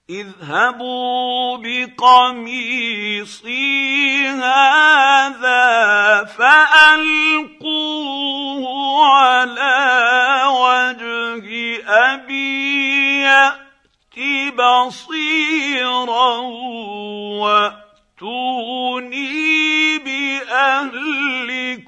اذهبوا بقميصي هذا فألقوه على وجه أبي يأت بصيرا وأتوني بأهلكم